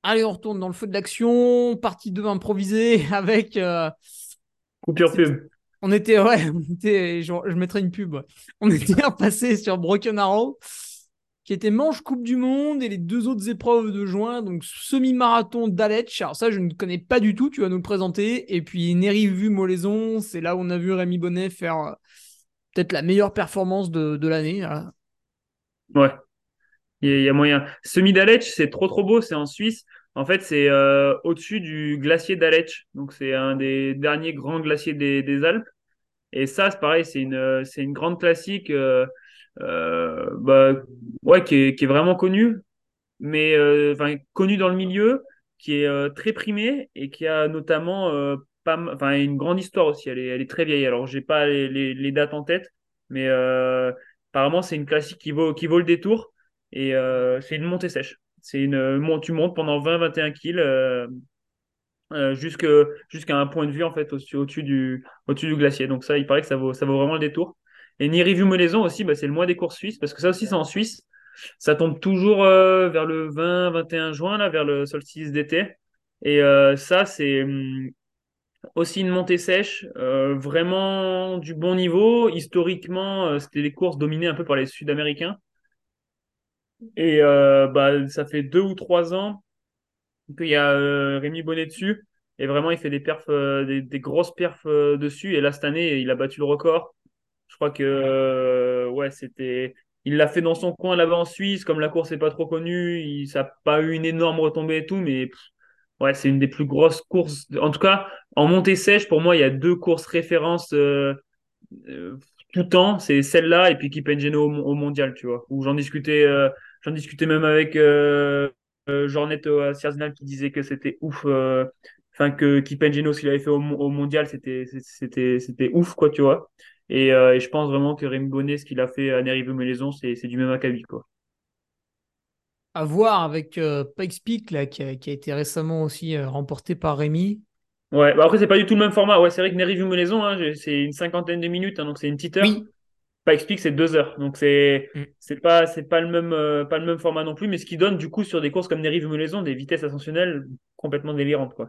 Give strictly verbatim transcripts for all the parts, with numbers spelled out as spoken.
Allez, on retourne dans le feu de l'action. Partie deux improvisée avec. euh, Coupure c'était- pub. on était, ouais, on était, je, je mettrai une pub. Ouais. On était repassé sur Broken Arrow, qui était manche Coupe du Monde et les deux autres épreuves de juin, donc semi-marathon d'Aletsch. Alors ça, je ne connais pas du tout, tu vas nous le présenter. Et puis Neri-Vu Molaison, c'est là où on a vu Rémi Bonnet faire euh, peut-être la meilleure performance de, de l'année. Voilà. Ouais, il y, a il y a moyen. Semi d'Aletsch, c'est trop trop beau, c'est en Suisse. En fait, c'est euh, au-dessus du glacier d'Aletsch. Donc, c'est un des derniers grands glaciers des, des Alpes. Et ça, c'est pareil, c'est une, euh, c'est une grande classique euh, euh, bah, ouais, qui est, qui est vraiment connue, mais euh, enfin, connue dans le milieu, qui est euh, très primée et qui a notamment euh, pas, m- enfin, une grande histoire aussi. Elle est, elle est très vieille. Alors, j'ai pas les, les, les dates en tête, mais euh, apparemment, c'est une classique qui vaut, qui vaut le détour. Et euh, c'est une montée sèche. C'est une, mon- tu montes pendant vingt vingt et un kills euh, euh, jusque, jusqu'à un point de vue en fait au, au-dessus du, au-dessus du glacier. Donc ça, il paraît que ça vaut, ça vaut vraiment le détour. Et Niri-Vu-Molaison aussi, bah, c'est le mois des courses suisses, parce que ça aussi c'est en Suisse. Ça tombe toujours euh, vers le vingt vingt et un juin, là, vers le solstice d'été. Et euh, ça, c'est hum, aussi une montée sèche, euh, vraiment du bon niveau. Historiquement, euh, c'était des courses dominées un peu par les Sud-Américains. Et euh, bah, ça fait deux ou trois ans qu'il y a euh, Rémi Bonnet dessus. Et vraiment, il fait des perfs, euh, des, des grosses perfs euh, dessus. Et là, cette année, il a battu le record. Je crois que euh, ouais, c'était. Il l'a fait dans son coin là-bas en Suisse, comme la course n'est pas trop connue, il, ça n'a pas eu une énorme retombée et tout, mais pff, ouais, c'est une des plus grosses courses. En tout cas, en montée sèche, pour moi, il y a deux courses références euh, euh, tout temps, c'est celle-là et puis Kipengeno au, au mondial, tu vois. Où j'en discutais, euh, j'en discutais même avec euh, euh, Jornet euh, Sierzinal qui disait que c'était ouf. euh, Enfin, que Kipengeno, ce qu'il avait fait au, au mondial, c'était, c'était, c'était ouf, quoi, tu vois. Et, euh, et je pense vraiment que Rémi Bonnet, ce qu'il a fait à Nerive-Melaison, c'est, c'est du même acabit, quoi. À voir avec euh, Pikes Peak, là, qui a, qui a été récemment aussi euh, remporté par Rémi. Ouais, bah après, c'est pas du tout le même format. Ouais, c'est vrai que Nerive-Melaison, hein, j'ai- c'est une cinquantaine de minutes, hein, donc c'est une petite heure. Oui. Pas explique, c'est deux heures. Donc c'est Mm. c'est pas c'est pas le même euh, pas le même format non plus, mais ce qui donne du coup sur des courses comme des rives Molaison des vitesses ascensionnelles complètement délirantes quoi.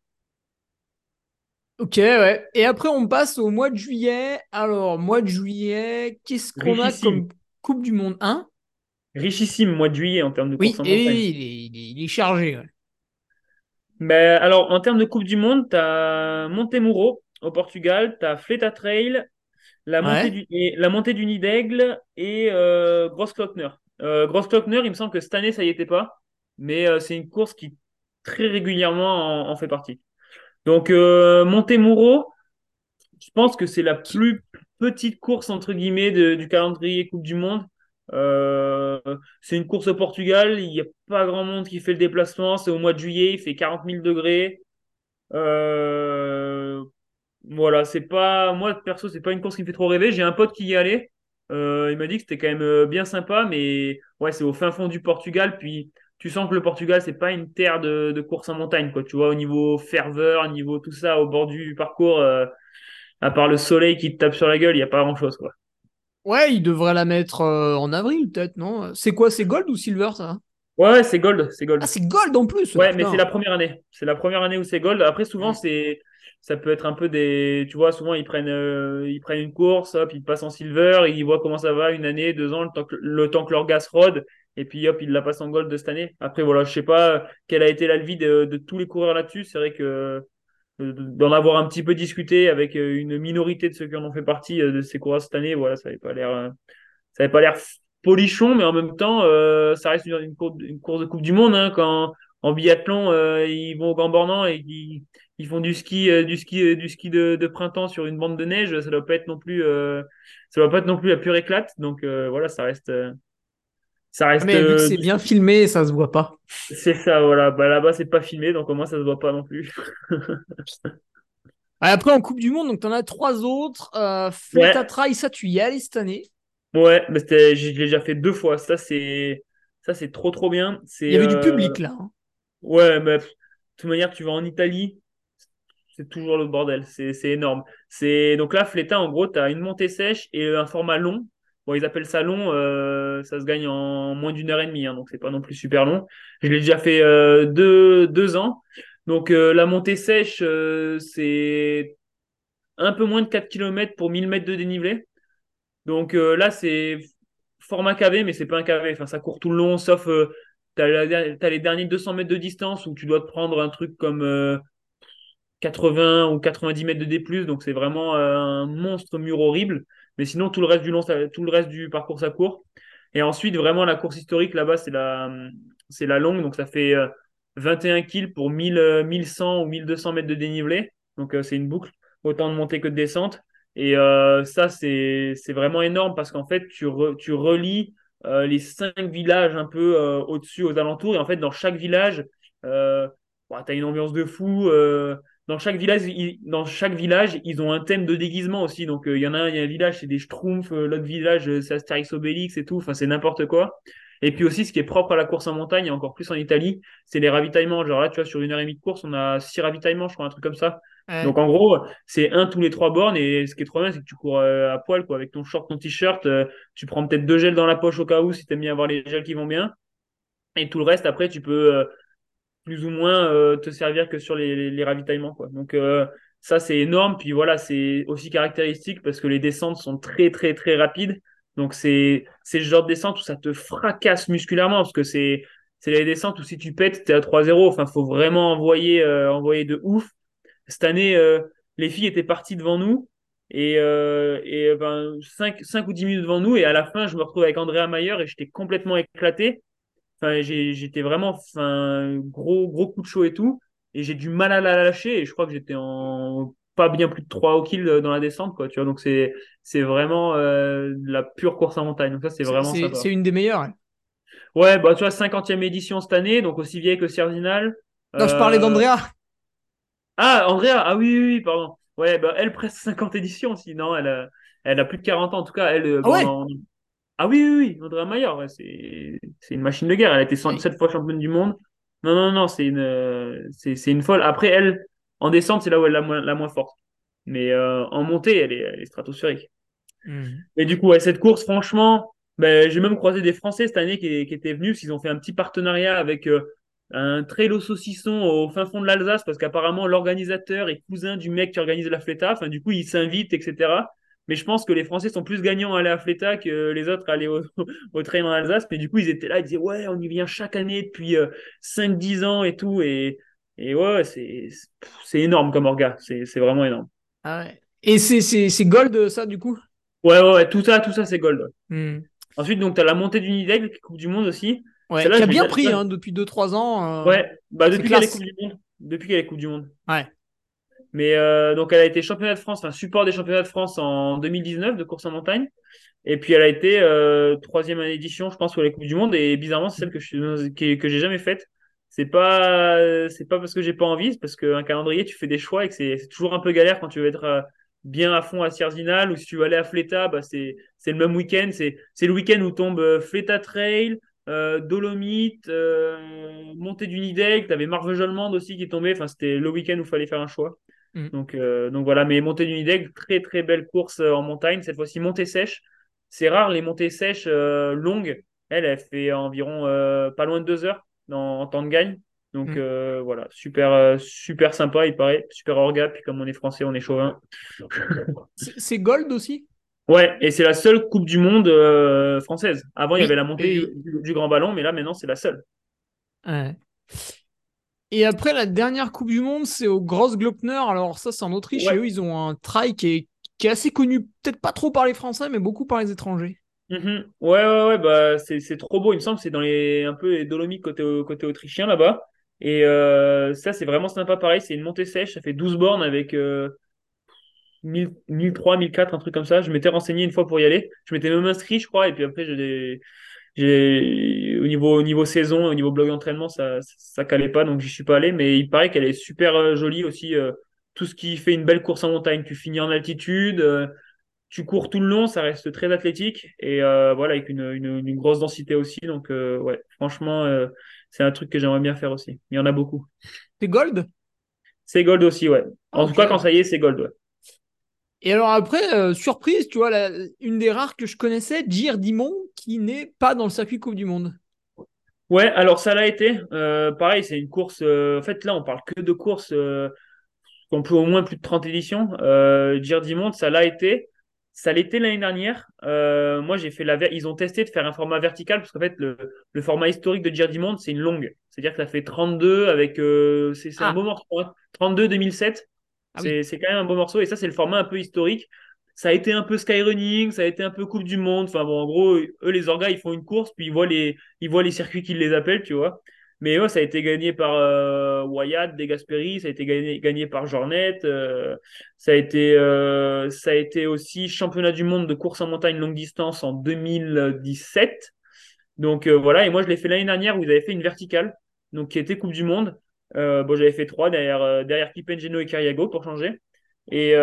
Ok, ouais. Et après, on passe au mois de juillet. Alors, mois de juillet, qu'est-ce qu'on a Richissime, comme Coupe du Monde? Un. richissime mois de juillet en termes de course Oui, en montagne. et il est, il est- il est chargé. Ouais. Mais alors en termes de Coupe du Monde, t'as Montemuro au Portugal, t'as Fleta Trail, la montée Ouais. du et la montée du Nid d'Aigle et euh, Grossglockner. Euh, Grossglockner, il me semble que cette année ça y était pas, mais euh, c'est une course qui très régulièrement en, en fait partie. Donc euh, Montemuro. Je pense que c'est la Qui- plus petite course, entre guillemets, de- du calendrier Coupe du Monde. Euh, c'est une course au Portugal. Il n'y a pas grand monde qui fait le déplacement. C'est au mois de juillet. Il fait quarante mille degrés. Euh, voilà, c'est pas. Moi, perso, c'est pas une course qui me fait trop rêver. J'ai un pote qui y allait. Euh, il m'a dit que c'était quand même euh, bien sympa. Mais ouais, c'est au fin fond du Portugal. Puis tu sens que le Portugal, c'est pas une terre de, de course en montagne, quoi. Tu vois, au niveau ferveur, au niveau tout ça, au bord du parcours. euh, à part le soleil qui te tape sur la gueule, il n'y a pas grand-chose, quoi. Ouais, il devrait la mettre euh, en avril, peut-être, non? C'est quoi? C'est Gold ou Silver, ça? Ouais, ouais, c'est Gold, c'est Ah, Gold. c'est Gold en plus! Ah, Ouais, mais c'est putain. la première année. C'est la première année où c'est Gold. Après, souvent, Mm. c'est, ça peut être un peu des, tu vois, souvent ils prennent, euh, ils prennent une course, hop, ils passent en Silver, ils voient comment ça va, une année, deux ans, le temps que, le temps que leur gas rôde, et puis hop, ils la passent en Gold de cette année. Après, voilà, je sais pas quelle a été la vie de, de tous les coureurs là-dessus. C'est vrai que euh, d'en avoir un petit peu discuté avec euh, une minorité de ceux qui en ont fait partie euh, de ces coureurs cette année, voilà, ça n'avait pas l'air. euh, Ça n'avait pas l'air polichon, mais en même temps, euh, ça reste une, une course, une course de Coupe du Monde. Hein, quand en biathlon, euh, ils vont au Grand-Bornand et qu'ils ils font du ski, euh, du ski, euh, du ski de, de printemps sur une bande de neige, ça doit pas être non plus, euh, ça doit pas être non plus la pure éclate. Donc euh, voilà, ça reste, euh, ça Ah, reste, mais vu que euh, c'est bien filmé, ça se voit pas. c'est ça, voilà. Bah, là-bas, c'est pas filmé, donc au moins ça se voit pas non plus. Ah, après, en Coupe du Monde, donc t'en as trois autres. Euh, Ouais, Fletatrail, ça, tu y es allé cette année. ouais, mais c'était, je l'ai déjà fait deux fois. Ça, c'est, ça, c'est trop, trop bien. Il y C'est, avait du euh, public, là. Hein. ouais, mais pff, de toute manière, tu vas en Italie. C'est toujours le bordel, c'est c'est énorme. C'est donc là, Fleta, en gros, tu as une montée sèche et un format long. Bon, ils appellent ça long, euh, ça se gagne en moins d'une heure et demie, hein, donc c'est pas non plus super long. Je l'ai déjà fait euh, deux, deux ans. Donc euh, la montée sèche, euh, c'est un peu moins de quatre kilomètres pour mille mètres de dénivelé. Donc euh, là, c'est format K V, mais c'est pas un K V. Enfin, ça court tout le long, sauf euh, t'as, la- t'as les derniers deux cents mètres de distance où tu dois te prendre un truc comme euh, quatre-vingts ou quatre-vingt-dix mètres de D plus, donc c'est vraiment euh, un monstre mur horrible. Mais sinon, tout le reste du long, ça- tout le reste du parcours, ça court. Et ensuite, vraiment, la course historique, là-bas, c'est la, c'est la longue, donc ça fait euh, vingt et un kills pour mille, euh, mille cent ou mille deux cents mètres de dénivelé. Donc euh, c'est une boucle, autant de montée que de descente. Et euh, ça, c'est, c'est vraiment énorme parce qu'en fait, tu, re- tu relis euh, les cinq villages un peu euh, au-dessus, aux alentours. Et en fait, dans chaque village, euh, tu as une ambiance de fou. euh, dans chaque village, ils, dans chaque village, ils ont un thème de déguisement aussi. Donc, euh, il y en a un, il y a un village, c'est des Schtroumpfs, euh, l'autre village, euh, c'est Astérix Obélix et tout. Enfin, c'est n'importe quoi. Et puis aussi, ce qui est propre à la course en montagne, et encore plus en Italie, c'est les ravitaillements. Genre là, tu vois, sur une heure et demie de course, on a six ravitaillements, je crois, un truc comme ça. Ouais. Donc, en gros, c'est un tous les trois bornes. Et ce qui est trop bien, c'est que tu cours euh, à poil, quoi, avec ton short, ton t-shirt. euh, tu prends peut-être deux gels dans la poche au cas où, si t'aimes bien avoir les gels qui vont bien. Et tout le reste, après, tu peux, euh, plus ou moins euh, te servir que sur les, les, les ravitaillements, quoi. Donc euh, ça, c'est énorme. Puis voilà, c'est aussi caractéristique parce que les descentes sont très, très, très rapides. Donc c'est c'est le genre de descente où ça te fracasse musculairement parce que c'est c'est les descentes où si tu pètes, t'es à trois zéro. Enfin, faut vraiment envoyer, euh, envoyer de ouf. Cette année, euh, les filles étaient parties devant nous. Et, euh, et ben, cinq cinq ou dix minutes devant nous. Et à la fin, je me retrouve avec Andrea Mayer et j'étais complètement éclaté. Enfin, j'ai- j'étais vraiment, enfin, gros, gros coup de chaud et tout. Et j'ai du mal à la lâcher. Et je crois que j'étais en pas bien plus de trois au kill dans la descente, quoi. Tu vois, donc c'est, c'est vraiment euh, de la pure course en montagne. Donc ça, c'est C'est vraiment c'est- sympa. c'est une des meilleures. Ouais. Ouais, bah, tu vois, cinquantième édition cette année, donc aussi vieille que Cerdinal. Non, je parlais Euh... d'Andrea. Ah, Andrea, ah oui, oui, oui, pardon. Ouais, bah, elle, presque cinquante éditions, sinon, elle a, elle a plus de quarante ans. En tout cas, elle, euh, Ah bon, ouais? on en- ah oui, oui, oui, Andrea Mayer, ouais, c'est c'est une machine de guerre. Elle a été cent- Ouais. sept fois championne du monde. Non, non, non, c'est une, euh, c'est c'est une folle. Après, elle, en descente, c'est là où elle est la moins, la moins forte. Mais euh, en montée, elle est, elle est stratosphérique. Hmm. Et du coup, ouais, cette course, franchement, ben, j'ai même croisé des Français cette année qui, qui étaient venus, parce qu'ils ont fait un petit partenariat avec euh, un trail au saucisson au fin fond de l'Alsace, parce qu'apparemment, l'organisateur est cousin du mec qui organise la Fleta. Enfin, du coup, ils s'invitent, et cetera. Mais je pense que les Français sont plus gagnants à aller à Fleta que les autres à aller au, au trail en Alsace. Mais du coup, ils étaient là, ils disaient, ouais, on y vient chaque année depuis euh, cinq dix ans et tout. Et, et ouais, ouais, c'est c'est énorme comme orga. C'est c'est vraiment énorme. Ah ouais. Et c'est c'est- c'est Gold, ça, du coup? Ouais, ouais, ouais, tout ça, tout ça, c'est gold. Ouais. Hmm. Ensuite, donc, tu as la montée du Nidec, Coupe du Monde aussi. Ouais, Celle-là, qui a je l'ai bien ja- pris hein, depuis deux trois ans. euh, Ouais, bah, c'est depuis qu'elle est Coupe classe. du Monde. Depuis qu'elle est Coupe du Monde. Ouais. Mais euh, donc, elle a été championnat de France, enfin, support des championnats de France en deux mille dix-neuf de course en montagne. Et puis, elle a été euh, troisième édition, je pense, pour les Coupes du Monde. Et bizarrement, c'est celle que, je suis, que, que j'ai jamais faite. C'est pas, c'est pas parce que j'ai pas envie, c'est parce qu'un calendrier, tu fais des choix et que c'est c'est toujours un peu galère quand tu veux être euh, bien à fond à Sierzinal ou si tu veux aller à Fleta, bah c'est c'est le même week-end. C'est c'est le week-end où tombe euh, Fleta Trail, euh, Dolomite, euh, Montée du Nidec. T'avais Marvejols aussi qui tombait. Enfin, c'était le week-end où il fallait faire un choix. Hmm. Donc, euh, donc voilà, mais montée du Nidec, très très belle course euh, en montagne. Cette fois-ci, montée sèche. C'est rare les montées sèches euh, longues. Elle, elle fait environ euh, pas loin de deux heures en, en temps de gagne. Donc Hmm. euh, voilà, super, euh, super sympa, il paraît. Super orga. Puis comme on est français, on est chauvin. C'est c'est Gold aussi? Ouais, et c'est la seule Coupe du Monde euh, française. Avant, il y avait Oui. la montée du, Oui. du- du Grand Ballon, mais là, maintenant, c'est la seule. Ouais. Et après, la dernière Coupe du Monde, c'est au Grossglockner. Alors, ça, c'est en Autriche. Et eux, Ouais. ils ont un trail qui est, qui est assez connu, peut-être pas trop par les Français, mais beaucoup par les étrangers. Mhm. Ouais, ouais, ouais, bah, c'est, c'est trop beau. Il me semble que c'est dans les, un peu les Dolomites côté, côté autrichien là-bas. Et euh, ça, c'est vraiment sympa. Pareil, c'est une montée sèche. Ça fait douze bornes avec euh, mille, mille trois, mille quatre, un truc comme ça. Je m'étais renseigné une fois pour y aller. Je m'étais même inscrit, je crois. Et puis après, j'ai, j'ai, au niveau, au niveau saison, au niveau blog d'entraînement, ça, ça calait pas. Donc, j'y suis pas allé. Mais il paraît qu'elle est super euh, jolie aussi. euh, tout ce qui fait une belle course en montagne. Tu finis en altitude. euh, tu cours tout le long, ça reste très athlétique et euh, voilà, avec une, une, une grosse densité aussi. Donc, euh, ouais, franchement, euh, c'est un truc que j'aimerais bien faire aussi. Il y en a beaucoup. C'est Gold? C'est Gold aussi, ouais. Ah, En tout ok. cas, quand ça y est, c'est Gold, ouais. Et alors après, euh, surprise, tu vois, la- une des rares que je connaissais, Gir Dimon, qui n'est pas dans le circuit Coupe du Monde. Ouais, alors ça l'a été. Euh, pareil, c'est une course. Euh, en fait, là, on parle que de courses euh, qui ont plus, au moins plus de trente éditions. Euh, Gir Monde, ça l'a été. Ça l'était l'année dernière. Euh, moi, j'ai fait la. ver- Ils ont testé de faire un format vertical parce qu'en fait, le, le format historique de Gir Monde, c'est une longue. C'est-à-dire que ça fait trente-deux avec. Euh, c'est c'est un beau Ah, morceau, hein. trente-deux deux mille sept. ah oui. C'est c'est quand même un beau morceau. Et ça, c'est le format un peu historique. Ça a été un peu skyrunning, ça a été un peu Coupe du Monde. Enfin bon, en gros, eux, les orgas, ils font une course, puis ils voient les, ils voient les circuits qui les appellent, tu vois. Mais ouais, ça a été gagné par euh, Wyatt, De Gasperi, ça a été gagné, gagné par Jornet. Euh, ça a été, euh, ça a été aussi championnat du monde de course en montagne longue distance en deux mille dix-sept. Donc euh, voilà, et moi je l'ai fait l'année dernière où ils avaient fait une verticale, donc qui était Coupe du Monde. Euh, bon, j'avais fait trois derrière, euh, derrière Kipengeno et Kariago pour changer. Et,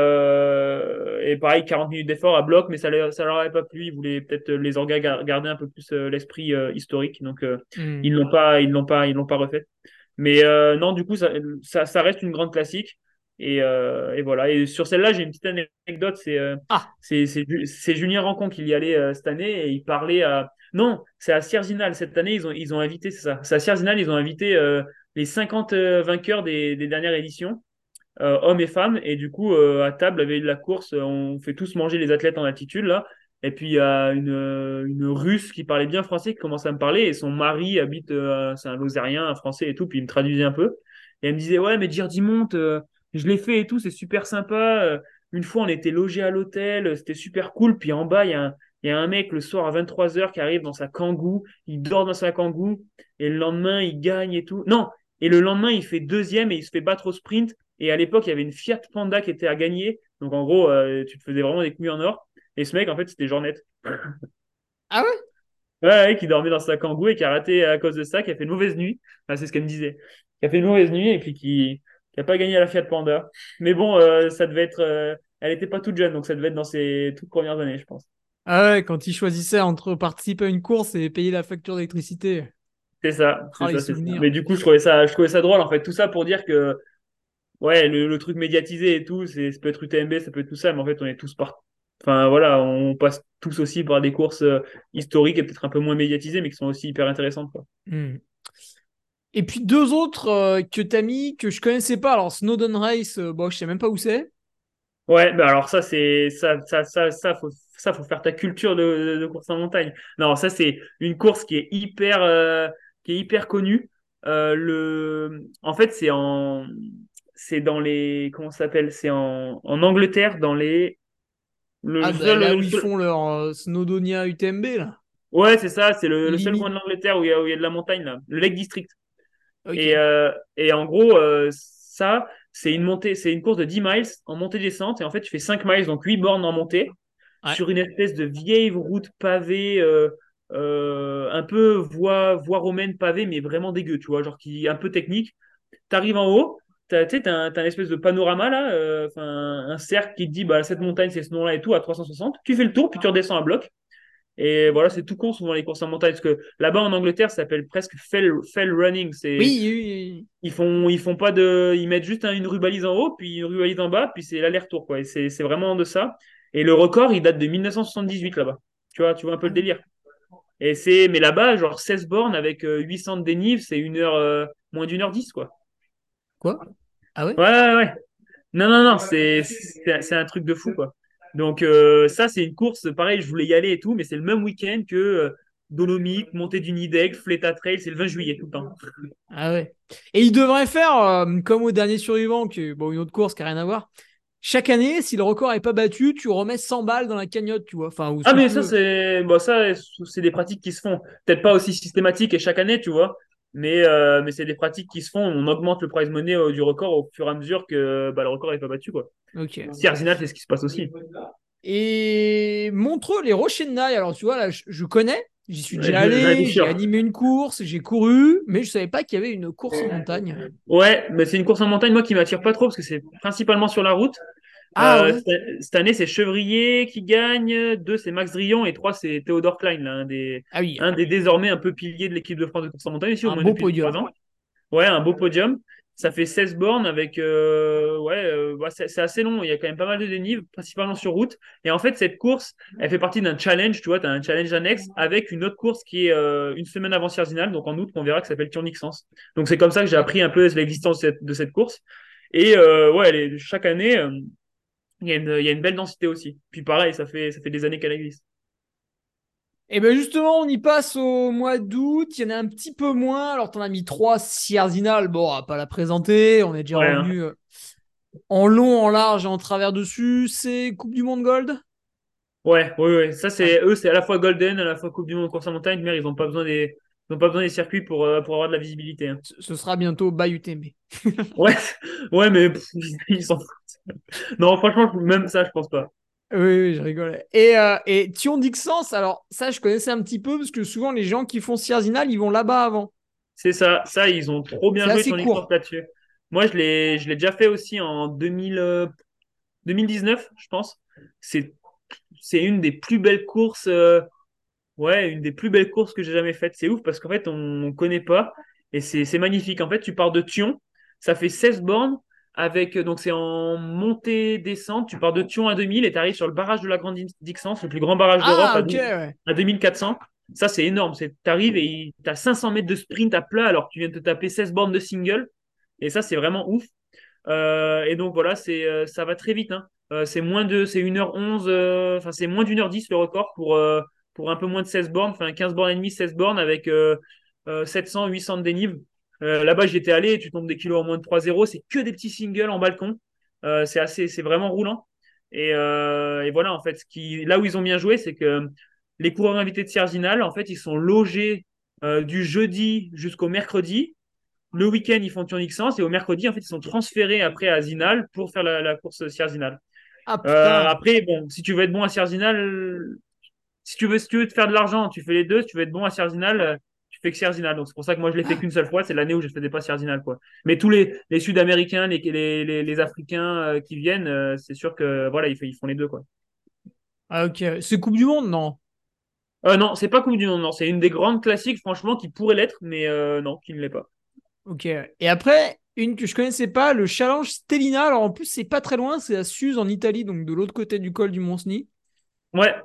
euh, et pareil, quarante minutes d'effort à bloc, mais ça ne ça leur avait pas plu. Ils voulaient peut-être les orgas gar- garder un peu plus euh, l'esprit euh, historique. Donc euh, Hmm. ils l'ont pas, ils l'ont pas, ils l'ont pas refait. Mais euh, non, du coup, ça, ça, ça reste une grande classique. Et, euh, et voilà. Et sur celle-là, j'ai une petite anecdote. C'est euh, Ah, c'est c'est Ju- c'est Julien Rancon qui y allait euh, cette année et il parlait à. Non, c'est à Sierzinal. Cette année, ils ont, ils ont invité, c'est ça. C'est à Sierzinal, ils ont invité euh, les cinquante euh, vainqueurs des, des dernières éditions, euh, hommes et femmes. Et du coup, euh, à table, avec de la course, euh, on fait tous manger les athlètes en altitude, là. Et puis, il y a une, euh, une Russe qui parlait bien français qui commence à me parler. Et son mari habite, euh, c'est un Lozérien, un Français et tout. Puis il me traduisait un peu. Et elle me disait, ouais, mais Girdimonte, euh, je l'ai fait et tout, c'est super sympa. Euh, Une fois, on était logé à l'hôtel, c'était super cool. Puis en bas, il y a un, il y a un mec le soir à vingt-trois heures qui arrive dans sa Kangoo. Il dort dans sa Kangoo. Et le lendemain, il gagne et tout. Non! Et le lendemain, il fait deuxième et il se fait battre au sprint. Et à l'époque, il y avait une Fiat Panda qui était à gagner. Donc en gros, euh, tu te faisais vraiment des couilles en or. Et ce mec, en fait, c'était Jornet. ah ouais? Ouais, ouais, qui dormait dans sa kangou et qui a raté à cause de ça, qui a fait une mauvaise nuit. Enfin, c'est ce qu'elle me disait. Qui a fait une mauvaise nuit et puis qui qui a pas gagné à la Fiat Panda. Mais bon, euh, ça devait être. Euh, elle était pas toute jeune, donc ça devait être dans ses toutes premières années, je pense. Ah ouais, quand il choisissait entre participer à une course et payer la facture d'électricité. C'est ça, c'est Ah, les ça, c'est ça. souvenirs. Mais du coup, je trouvais ça, je trouvais ça drôle en fait. Tout ça pour dire que ouais, le, le truc médiatisé et tout, c'est, ça peut être U T M B, ça peut être tout ça, mais en fait, on est tous par. Enfin voilà, on passe tous aussi par des courses euh, historiques et peut-être un peu moins médiatisées, mais qui sont aussi hyper intéressantes, quoi. Hmm. Et puis deux autres euh, que t'as mis, que je connaissais pas. Alors Snowdon Race, euh, bon, je sais même pas où c'est. Ouais, bah alors ça, c'est ça, ça, ça, ça, faut, ça, faut faire ta culture de, de, de course en montagne. Non, ça, c'est une course qui est hyper, euh, qui est hyper connue. Euh, le, en fait, c'est en, c'est dans les, comment ça s'appelle? C'est en, en Angleterre, dans les, Ah le bah seul, là où le ils seul- font leur euh, Snowdonia U T M B là. ouais, c'est ça, c'est le, le seul coin Limite. de l'Angleterre où il y a, où il y a de la montagne, là, le Lake District. Et, Ok. euh, et en gros, euh, ça, c'est une montée, c'est une course de dix miles en montée-descente. Et en fait, tu fais cinq miles, donc huit bornes en montée, Ouais. sur une espèce de vieille route pavée, euh, euh, un peu voie, voie romaine pavée, mais vraiment dégueu, tu vois, genre qui est un peu technique. Tu arrives en haut, t'as, tu sais, t'as un, t'as un espèce de panorama là, euh, enfin, un cercle qui te dit, bah, cette montagne, c'est ce nom-là et tout, à trois cent soixante. Tu fais le tour, puis tu redescends à bloc. Et voilà, c'est tout con souvent les courses en montagne, parce que là-bas en Angleterre, ça s'appelle presque fell, fell running. C'est Oui, oui, oui. ils font, ils font pas de, ils mettent juste un- une rubalise en haut, puis une rubalise en bas, puis c'est l'aller-retour, quoi. Et c'est, c'est vraiment de ça. Et le record, il date de mille neuf cent soixante-dix-huit là-bas. Tu vois, tu vois un peu Ah le oui. délire. Et c'est, mais là-bas, genre seize bornes avec euh, huit cents de dénive, c'est une heure, euh, moins d'une heure dix, quoi. Quoi? Ah ouais? Ouais, ouais, ouais. Non, non, non, c'est, c'est, c'est un truc de fou, quoi. Donc, euh, ça, c'est une course, pareil, je voulais y aller et tout, mais c'est le même week-end que euh, Dolomites, Montée du Nidec, Fleta Trail, c'est le vingt juillet tout le temps. Ah ouais. Et ils devraient faire euh, comme au dernier survivant, que, bon, une autre course qui n'a rien à voir. Chaque année, si le record n'est pas battu, tu remets cent balles dans la cagnotte, tu vois. Enfin, ou ce Ah que mais tu ça veux. c'est bon ça c'est des pratiques qui se font peut-être pas aussi systématiques et chaque année tu vois mais euh, mais c'est des pratiques qui se font, on augmente le prize money euh, du record au fur et à mesure que bah, le record n'est pas battu quoi. Ok. Si Arsenal c'est ce qui se passe aussi. Et Montreux, les Rochers de Naï, alors tu vois, là, je, je connais, j'y suis déjà La allé, j'ai déchire. animé une course, j'ai couru, mais je savais pas qu'il y avait une course en montagne. Ouais mais c'est une course en montagne moi qui m'attire pas trop parce que c'est principalement sur la route. Ah Euh, ouais? cette, cette année c'est Chevrier qui gagne, deux c'est Max Drillon et trois c'est Théodore Klein là, un des Ah oui, un des désormais un peu piliers de l'équipe de France de course en montagne ici au un moins beau depuis deux trois podium. ans. Ouais, un beau podium. Ça fait seize bornes avec. Euh, ouais, euh, bah, c'est c'est assez long. Il y a quand même pas mal de dénives, principalement sur route. Et en fait, cette course, elle fait partie d'un challenge. Tu vois, tu as un challenge annexe avec une autre course qui est euh, une semaine avant Sierzinal, donc en août, qu'on verra, qui s'appelle Tour Nixens. Donc c'est comme ça que j'ai appris un peu l'existence de cette, de cette course. Et euh, ouais, elle est- chaque année, euh, il y a une, il y a une belle densité aussi. Puis pareil, ça fait, ça fait des années qu'elle existe. Et ben justement, on y passe au mois d'août. Il y en a un petit peu moins. Alors, t'en as mis trois. Sierzinal, bon, on va pas la présenter. On est déjà Ouais, hein. revenu euh, en long, en large et en travers dessus. C'est Coupe du Monde Gold. Ouais, ouais, ouais. Ça, Ah, c'est eux, c'est à la fois Golden, à la fois Coupe du Monde de course en montagne, mais ils ont pas besoin des, ils ont pas besoin des circuits pour, euh, pour avoir de la visibilité, hein. ce ce sera bientôt Bayou U T M B. Ouais, ouais, mais pff, ils s'en foutent. Non, franchement, même ça, je pense pas. Oui, oui, je rigolais. Et, euh, et Thion Dixence, alors ça, je connaissais un petit peu parce que souvent, les gens qui font Sierzinal, ils vont là-bas avant. C'est ça, ça, ils ont trop bien C'est joué assez ton licence court. là-dessus. Moi, je l'ai, je l'ai déjà fait aussi en deux mille, euh, deux mille dix-neuf, je pense. C'est, c'est une des plus belles courses, euh, ouais, une des plus belles courses que j'ai jamais faites. C'est ouf parce qu'en fait, on ne connaît pas et c'est c'est magnifique. En fait, tu pars de Thion, ça fait seize bornes avec, donc c'est en montée-descente. Tu pars de Thion à deux mille et tu arrives sur le barrage de la Grande Dixence, le plus grand barrage d'Europe Ah, à, ok, deux- ouais. à deux mille quatre cents. Ça, c'est énorme. Tu arrives et tu as cinq cents mètres de sprint à plat alors que tu viens de te taper seize bornes de single. Et ça, c'est vraiment ouf. Euh, et donc voilà, c'est, euh, ça va très vite, hein. Euh, c'est moins de, c'est une heure onze, euh, enfin c'est moins d'une heure dix le record pour, euh, pour un peu moins de seize bornes, enfin quinze bornes et demi, seize bornes avec euh, euh, sept cents, huit cents de dénive. Euh, là-bas, j'y étais allé, tu tombes des kilos en moins de trois zéro, c'est que des petits singles en balcon. Euh, c'est assez, c'est vraiment roulant. Et, euh, et voilà, en fait, ce qui, là où ils ont bien joué, c'est que les coureurs invités de Cerginal, en fait, ils sont logés euh, du jeudi jusqu'au mercredi. Le week-end, ils font Turnixens et au mercredi, en fait, ils sont transférés après à Zinal pour faire la, la course Sierzinal. Ah, Euh, putain. après, bon, si tu veux être bon à Sierzinal, si tu veux, si tu veux te faire de l'argent, tu fais les deux. Si tu veux être bon à Sierzinal, euh, tu fais que Sierzinal. Donc c'est pour ça que moi je l'ai fait qu'une seule fois. C'est l'année où je faisais pas Sierzinal, quoi. Mais tous les, les Sud-Américains, les, les, les, les Africains euh, qui viennent, euh, c'est sûr que voilà, ils, ils font les deux, quoi. Ah, ok. C'est Coupe du Monde, non? Euh, non, c'est pas Coupe du Monde, non. C'est une des grandes classiques, franchement, qui pourrait l'être, mais euh, non, qui ne l'est pas. Ok. Et après, une que je connaissais pas, le Challenge Stellina. Alors en plus, c'est pas très loin, c'est à Suse en Italie, donc de l'autre côté du col du Mont-Cenis. Ouais,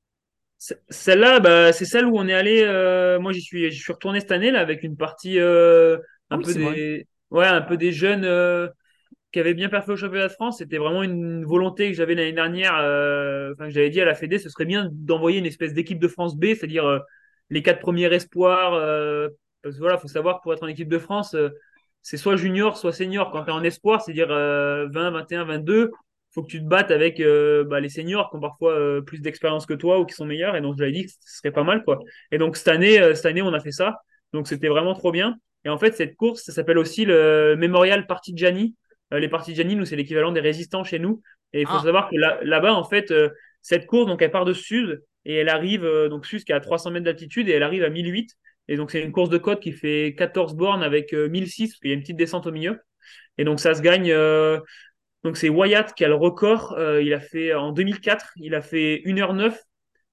C- celle-là, bah, c'est celle où on est allé. Euh, moi, j'y suis, j'y suis retourné cette année là avec une partie euh, Ah un oui, peu c'est vrai. des, ouais, un peu des jeunes euh, qui avaient bien parfait au championnat de France. C'était vraiment une volonté que j'avais l'année dernière. euh, Enfin, que j'avais dit à la Fédé, ce serait bien d'envoyer une espèce d'équipe de France B, c'est-à-dire euh, les quatre premiers espoirs. Euh, parce que voilà, faut savoir que pour être en équipe de France, euh, c'est soit junior, soit senior. Quand tu es en espoir, c'est-à-dire euh, vingt, vingt et un, vingt-deux, faut que tu te battes avec euh, bah, les seniors qui ont parfois euh, plus d'expérience que toi ou qui sont meilleurs. Et donc, j'avais dit que ce serait pas mal, quoi. Et donc, cette année, euh, cette année, on a fait ça. Donc, c'était vraiment trop bien. Et en fait, cette course, ça s'appelle aussi le Memorial Partigiani. Euh, les Partigiani, nous, c'est l'équivalent des résistants chez nous. Et il faut Ah, savoir que là, là-bas, en fait, euh, cette course, donc, elle part de Sud et elle arrive, euh, donc, Sud qui est à trois cents mètres d'altitude et elle arrive à mille huit. Et donc, c'est une course de côte qui fait quatorze bornes avec euh, mille six, parce qu'il y a une petite descente au milieu. Et donc, ça se gagne. euh, donc c'est Wyatt qui a le record. Euh, il a fait en deux mille quatre, il a fait une heure neuf,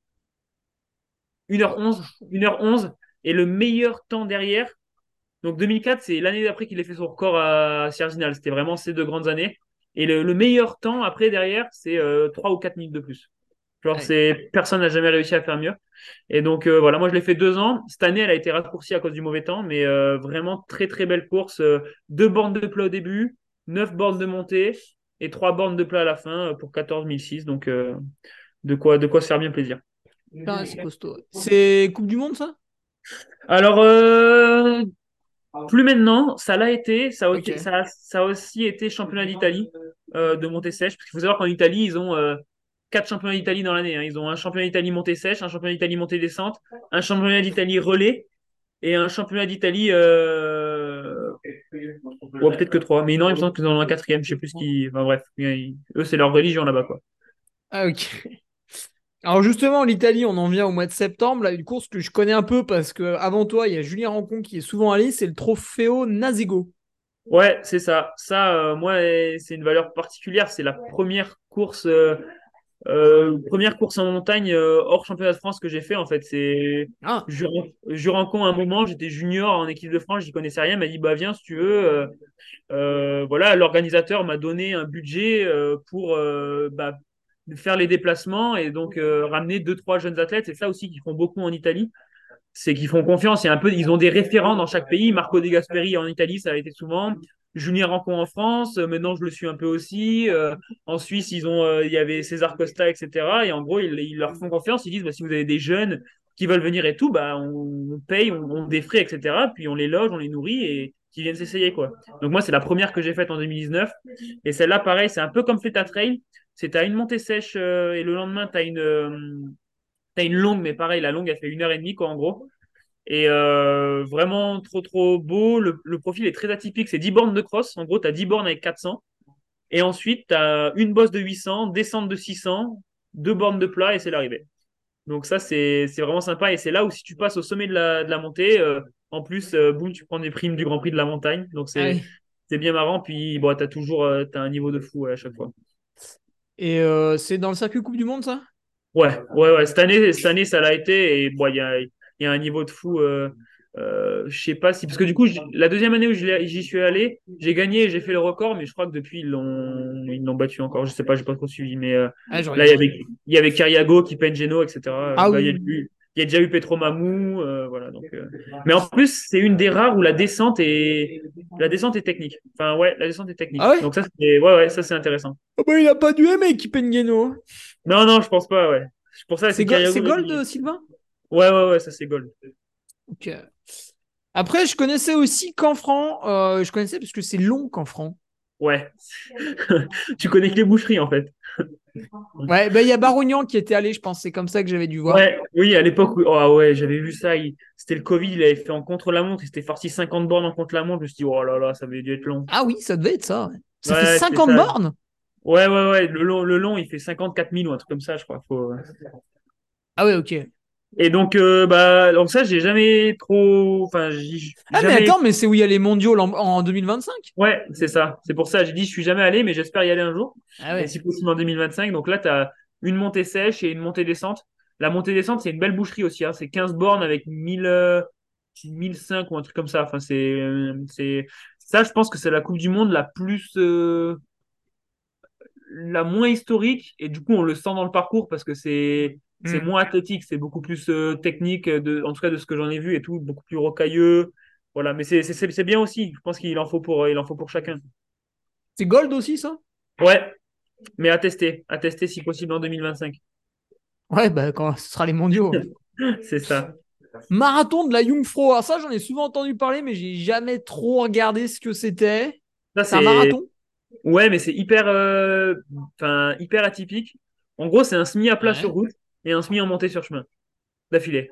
une heure onze, une heure onze. Et le meilleur temps derrière. Donc deux mille quatre, c'est l'année d'après qu'il a fait son record à Sierginal. C'était vraiment ces deux grandes années. Et le, le meilleur temps après derrière, c'est euh, trois ou quatre minutes de plus. Genre, ouais. c'est, personne n'a jamais réussi à faire mieux. Et donc, euh, voilà, moi, je l'ai fait deux ans. Cette année, elle a été raccourcie à cause du mauvais temps, mais euh, vraiment très, très belle course. Euh, deux bornes de plat au début, neuf bornes de montée et trois bornes de plat à la fin euh, pour quatorze mille six. Donc, euh, de quoi, de quoi se faire bien plaisir. Putain, c'est costaud. C'est Coupe du Monde, ça? Alors, euh, plus maintenant, ça l'a été. Ça a, Ok. été- ça, a- ça a aussi été championnat d'Italie euh, de montée sèche. Parce qu'il faut savoir qu'en Italie, ils ont euh, quatre championnats d'Italie dans l'année, hein. Ils ont un championnat d'Italie montée sèche, un championnat d'Italie montée descente, un championnat d'Italie relais et un championnat d'Italie. Euh... Ouais, peut-être que trois. Mais non, il me semble qu'ils en ont un quatrième. Je sais plus ce qui. Enfin bref, ils- eux, c'est leur religion là-bas, quoi. Ah, ok. Alors justement, l'Italie, on en vient au mois de septembre, là, une course que je connais un peu parce que avant toi, il y a Julien Rancon qui est souvent allé, c'est le Trofeo Nasego. Ouais, c'est ça. Ça, euh, moi, euh, c'est une valeur particulière. C'est la première course. euh, Euh, première course en montagne euh, hors championnat de France que j'ai fait, en fait, c'est Ah, Juran- Jurançon. À un moment, j'étais junior en équipe de France, j'y connaissais rien, il m'a dit bah viens si tu veux. Euh, euh, voilà, l'organisateur m'a donné un budget euh, pour euh, bah, faire les déplacements et donc euh, ramener deux trois jeunes athlètes. C'est ça aussi qu'ils font beaucoup en Italie, c'est qu'ils font confiance. Il y a un peu, ils ont des référents dans chaque pays. Marco De Gasperi en Italie, ça a été souvent. Julien Rancon en France, euh, maintenant je le suis un peu aussi. Euh, en Suisse, ils ont, euh, il y avait César Costa, et cetera. Et en gros, ils, ils leur font confiance. Ils disent, bah, si vous avez des jeunes qui veulent venir et tout, bah, on, on paye, on, on des frais, et cetera. Puis on les loge, on les nourrit et qui viennent s'essayer, quoi. Donc moi, c'est la première que j'ai faite en deux mille dix-neuf. Et celle-là, pareil, c'est un peu comme Feta Trail. C'est à une montée sèche euh, et le lendemain, tu as une, euh, t'as une longue, mais pareil, la longue, elle fait une heure et demie, quoi, en gros. Et euh, vraiment trop trop beau. Le, le profil est très atypique. C'est dix bornes de cross. En gros, tu as dix bornes avec quatre cents. Et ensuite, tu as une bosse de huit cents, descente de six cents, deux bornes de plat et c'est l'arrivée. Donc ça, c'est c'est vraiment sympa. Et c'est là où si tu passes au sommet de la, de la montée, euh, en plus, euh, boum, tu prends des primes du Grand Prix de la montagne. Donc ah c'est oui. c'est bien marrant. Puis bon, tu as toujours euh, t'as un niveau de fou ouais, à chaque fois. Et euh, c'est dans le circuit Coupe du Monde, ça? Ouais, ouais, ouais. Cette année, cette année, ça l'a été. Et bon, il y a, il y a un niveau de fou. Euh, euh, je sais pas si. Parce que du coup, j- la deuxième année où je l'ai- j'y suis allé, j'ai gagné et j'ai fait le record. Mais je crois que depuis, ils l'ont ils l'ont battu encore. Je sais pas, j'ai pas trop suivi. Mais euh, Ah, je là, il y regarderai. avait, il y avait Kariago, Kipengeno, et cetera. Ah Bah, il y a, oui. eu- il y a déjà eu Petro Mamou. Euh, voilà, donc, euh. Mais en plus, c'est une des rares où la descente est, la descente est technique. Enfin, ouais, la descente est Ah technique. ouais? Donc, ça, c'est ouais, ouais, ça, c'est intéressant. Ah bah, il a pas dû aimer Kipengeno. Non, non, je pense pas, ouais. C'est pour ça, C'est c'est go- c'est Kariago, il a Gold, gagné. euh, Sylvain? Ouais, ouais, ouais, ça c'est gold. Ok. Après, je connaissais aussi Canfranc. Euh, je connaissais parce que c'est long, Canfranc. Ouais. Tu connais que les boucheries en fait. Ouais, bah, il y a Barognan qui était allé, je pense. C'est comme ça que j'avais dû voir. Ouais, oui, à l'époque, où- oh, ah ouais, j'avais vu ça. il- C'était le Covid, il avait fait en contre-la-montre, il s'était farci cinquante bornes en contre-la-montre. Je me suis dit, oh là là, ça avait dû être long. Ah oui, ça devait être ça. Ouais. Ça fait Ouais, c'était cinquante ça. bornes? Ouais, ouais, ouais. Le long, le long, il fait cinquante-quatre mille ou un truc comme ça, je crois. Faut- Ah ouais, ok. Et donc, euh, bah, donc ça, j'ai jamais trop. Enfin, j'ai Ah mais jamais. attends, mais c'est où il y a les mondiaux en, en deux mille vingt-cinq? Ouais, c'est ça. C'est pour ça, j'ai dit, je suis jamais allé, mais j'espère y aller un jour. Ah Et ouais. si possible en deux mille vingt-cinq. Donc là, tu as une montée sèche et une montée-descente. La montée-descente, c'est une belle boucherie aussi, hein. C'est quinze bornes avec mille, euh, mille cinq ou un truc comme ça. Enfin, c'est, euh, c'est... Ça, je pense que c'est la Coupe du Monde la plus, euh, la moins historique. Et du coup, on le sent dans le parcours parce que c'est, c'est Hmm. moins athlétique, c'est beaucoup plus euh, technique, de, en tout cas de ce que j'en ai vu et tout, beaucoup plus rocailleux. Voilà, mais c'est, c'est, c'est c'est bien aussi. Je pense qu'il en faut pour, il en faut pour chacun. C'est Gold aussi, ça? Ouais, mais à tester, à tester si possible en deux mille vingt-cinq. Ouais, bah quand ce sera les mondiaux. C'est ça. Marathon de la Jungfrau. Alors ça, j'en ai souvent entendu parler, mais j'ai jamais trop regardé ce que c'était. Ça, C'est un c'est. marathon? Ouais, mais c'est hyper, euh, enfin, hyper atypique. En gros, c'est un semi à plat sur Ouais. route et un semi en montée sur chemin, d'affilée.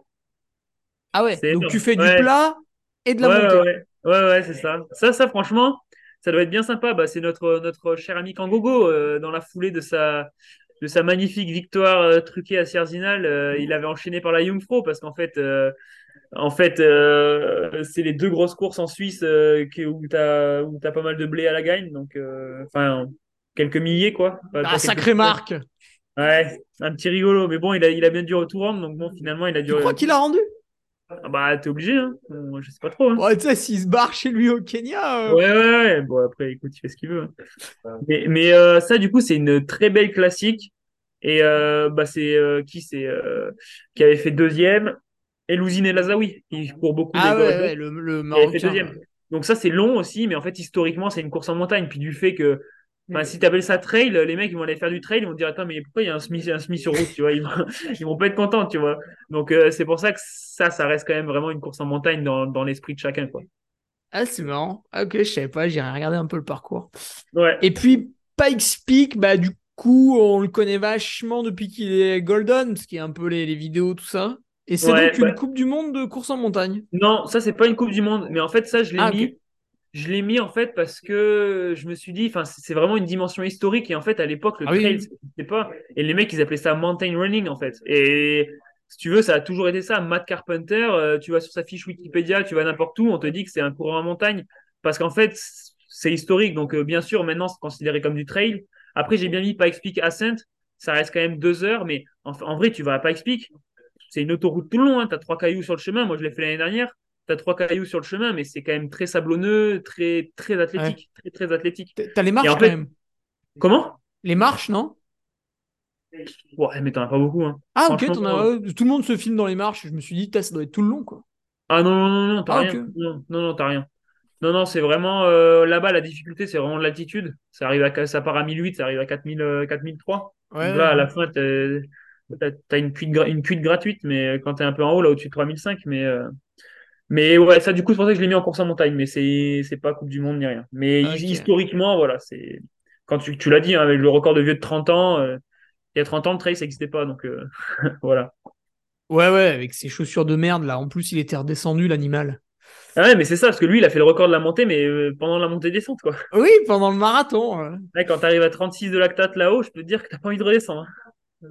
Ah ouais, C'est donc tu énorme. fais du Ouais, plat et de la ouais, ouais, montée. ouais, ouais, ouais, c'est ça. Ça, ça, franchement, ça doit être bien sympa. Bah, c'est notre, notre cher ami Kangogo, euh, dans la foulée de sa, de sa magnifique victoire euh, truquée à Sierzinal. Euh, il avait enchaîné par la Jungfrau parce qu'en fait, euh, En fait, euh, c'est les deux grosses courses en Suisse euh, que- où tu as, où t'as pas mal de blé à la gagne. Donc, euh, enfin, quelques milliers, quoi. Pas, Ah, pas quelques sacrée centaines. marque. Ouais, un petit rigolo. Mais bon, il a, il a bien dû tout rendre. Donc, bon, finalement, il a dû. Tu crois qu'il a rendu? Ah bah, t'es obligé, hein. Bon, je sais pas trop, hein. Ouais, tu sais, s'il se barre chez lui au Kenya. euh, Ouais, ouais, ouais. Bon, après, écoute, il fait ce qu'il veut, hein. Mais, mais euh, ça, du coup, c'est une très belle classique. Et euh, bah, c'est euh, qui c'est euh, qui avait fait deuxième? Elouzine El Azaoui, qui court beaucoup les Ah ouais, Golden. ouais, le, le Il avait fait Marocain, là. deuxième. Donc ça, c'est long aussi, mais en fait, historiquement, c'est une course en montagne. Puis du fait que, enfin, si tu appelles ça trail, les mecs, ils vont aller faire du trail, ils vont dire, attends, mais pourquoi il y a un semi, un semi sur route, tu vois, ils vont, ils vont pas être contents, tu vois. Donc euh, c'est pour ça que ça, ça reste quand même vraiment une course en montagne dans, dans l'esprit de chacun, quoi. Ah, c'est marrant. Ah, ok, je savais pas, j'irai regarder un peu le parcours. Ouais, Et puis, Pikes Peak, bah, du coup, on le connaît vachement depuis qu'il est Golden, ce qui est un peu les, les vidéos, tout ça. Et c'est ouais. donc une Bah, Coupe du Monde de course en montagne. non, ça, c'est pas une Coupe du Monde, mais en fait, ça, je l'ai Ah, ok. mis. Je l'ai mis en fait parce que je me suis dit, enfin, c'est c'est vraiment une dimension historique. Et en fait, à l'époque, le Ah oui, trail, oui. c'était pas. Et les mecs, ils appelaient ça mountain running en fait. Et si tu veux, ça a toujours été ça. Matt Carpenter, euh, tu vas sur sa fiche Wikipédia, tu vas n'importe où, on te dit que c'est un coureur en montagne. Parce qu'en fait, c'est historique. Donc, euh, bien sûr, maintenant, c'est considéré comme du trail. Après, j'ai bien mis Pikes Peak Ascent ça reste quand même deux heures, mais en, en vrai, tu vas pas expliquer. C'est une autoroute tout le long, hein. Tu as trois cailloux sur le chemin. Moi, je l'ai fait l'année dernière. Tu as trois cailloux sur le chemin, mais c'est quand même très sablonneux, très, très Ouais. athlétique. Très, très athlétique. T'as les Et marches en quand fait, même. comment? Les marches, non? Ouais, mais t'en as pas beaucoup, hein. Ah, ok, Franchement. t'en as... ouais, tout le monde se filme dans les marches. Je me suis dit, putain, ça doit être tout le long, quoi. Ah non, non, non, non, t'as Ah, ok. rien. Non, non, non, t'as rien. Non, non, c'est vraiment euh, là-bas, la difficulté, c'est vraiment de l'altitude. Ça arrive à, ça part à mille huit, ça arrive à quatre mille, euh, quatre mille trois. Donc Ouais. là, à la fin, t'es- t'as, t'as une cuite, gra- une cuite gratuite, mais quand t'es un peu en haut, là, au-dessus de trois mille cinq. Mais, euh, mais ouais, ça, du coup, c'est pour ça que je l'ai mis en course en montagne. Mais c'est, c'est pas Coupe du Monde ni rien. Mais hi- Ok. historiquement, voilà, c'est. Quand tu, tu l'as dit, hein, avec le record de vieux de trente ans, euh, il y a trente ans, le trail, ça n'existait pas. Donc euh, voilà. Ouais, ouais, avec ses chaussures de merde, là. En plus, il était redescendu, l'animal. Ah ouais, mais c'est ça, parce que lui, il a fait le record de la montée, mais euh, pendant la montée-descente, quoi. Oui, pendant le marathon. euh. Là, quand t'arrives à trente-six de lactate là-haut, je peux te dire que t'as pas envie de redescendre, hein.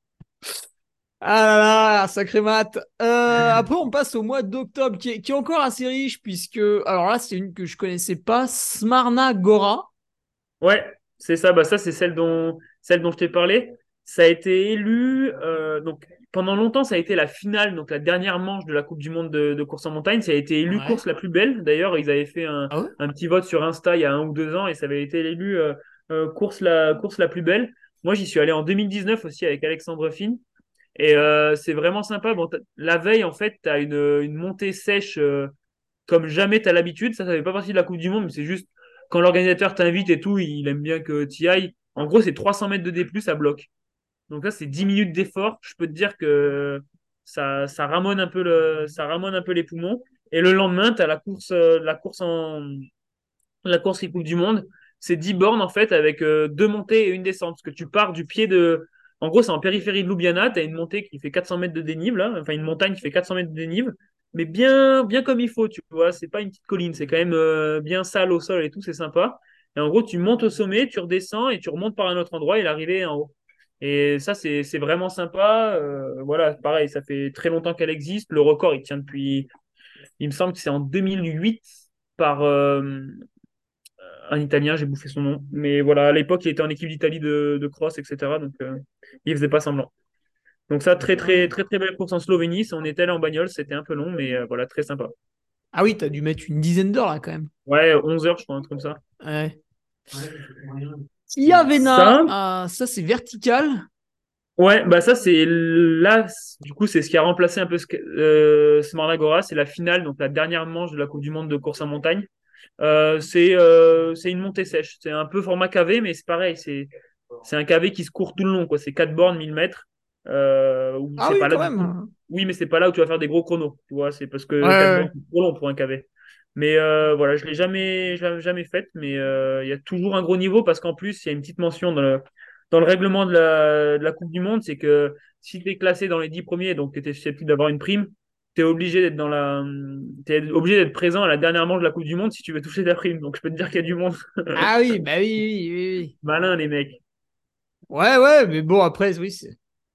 Ah là là, sacré mat. Euh, après, on passe au mois d'octobre, qui est, qui est encore assez riche, puisque... Alors là, c'est une que je connaissais pas. Smarna Gora. Ouais, c'est ça. Bah ça, c'est celle dont, celle dont je t'ai parlé. Ça a été élu. Euh, donc pendant longtemps, ça a été la finale, donc la dernière manche de la Coupe du Monde de, de course en montagne. Ça a été élu Ouais. course la plus belle. D'ailleurs, ils avaient fait un, Ah ouais? un petit vote sur Insta il y a un ou deux ans et ça avait été élu euh, euh, course la course la plus belle. Moi, j'y suis allé en deux mille dix-neuf aussi avec Alexandre Fine. Et euh, c'est vraiment sympa. Bon, t'as- la veille, en fait, tu as une, une montée sèche euh, comme jamais tu as l'habitude. Ça, ça fait pas partie de la Coupe du Monde, mais c'est juste quand l'organisateur t'invite et tout, il aime bien que tu y ailles. En gros, c'est trois cents mètres de D plus à bloc. Donc là, c'est dix minutes d'effort. Je peux te dire que ça, ça ramone un peu le, ça ramone un peu les poumons. Et le lendemain, tu as la course, euh, la course en, la course qui Coupe du Monde. C'est dix bornes en fait avec euh, deux montées et une descente. Parce que tu pars du pied de. En gros, c'est en périphérie de Ljubljana. Tu as une montée qui fait quatre cents mètres de dénive, là. Enfin, une montagne qui fait quatre cents mètres de dénive. Mais bien, bien comme il faut, tu vois. C'est pas une petite colline. C'est quand même euh, bien sale au sol et tout. C'est sympa. Et en gros, tu montes au sommet, tu redescends et tu remontes par un autre endroit et l'arrivée est en haut. Et ça, c'est c'est vraiment sympa. Euh, voilà, pareil, ça fait très longtemps qu'elle existe. Le record, il tient depuis. Il me semble que c'est en deux mille huit par. euh, un Italien, j'ai bouffé son nom. Mais voilà, à l'époque, il était en équipe d'Italie de, de cross, et cetera. Donc, euh, il faisait pas semblant. Donc ça, très, très, Ouais. très, très belle course en Slovénie. On était allé en bagnole, c'était un peu long, mais euh, voilà, très sympa. Ah oui, t'as dû mettre une dizaine d'heures, là, quand même. Ouais, onze heures, je crois, un truc comme ça. Ouais. Iavena, Ça, ah, ça, c'est vertical. ouais, bah ça, c'est là, du coup, c'est ce qui a remplacé un peu ce, que- euh, Smart Agora. C'est la finale, donc la dernière manche de la Coupe du Monde de course en montagne. Euh, c'est euh, c'est une montée sèche. C'est un peu format K V, mais c'est pareil. C'est c'est un K V qui se court tout le long, quoi. C'est quatre bornes, mille mètres. Euh, où Ah c'est oui, pas là quand du tout. même. Oui, mais c'est pas là où tu vas faire des gros chronos. Tu vois, c'est parce Ouais, que quatre bornes, ouais. c'est trop long pour un K V. Mais euh, voilà, je l'ai jamais, je l'ai jamais faite, mais euh, il y a toujours un gros niveau parce qu'en plus, il y a une petite mention dans le, dans le règlement de la, de la Coupe du Monde, c'est que si tu es classé dans les dix premiers, donc tu étais susceptible d'avoir une prime, tu es obligé d'être dans la, t'es obligé d'être présent à la dernière manche de la Coupe du Monde si tu veux toucher ta prime. Donc je peux te dire qu'il y a du monde. Ah oui, bah oui, oui, oui, oui. Malin, les mecs. Ouais, ouais, mais bon, après, oui, c'est.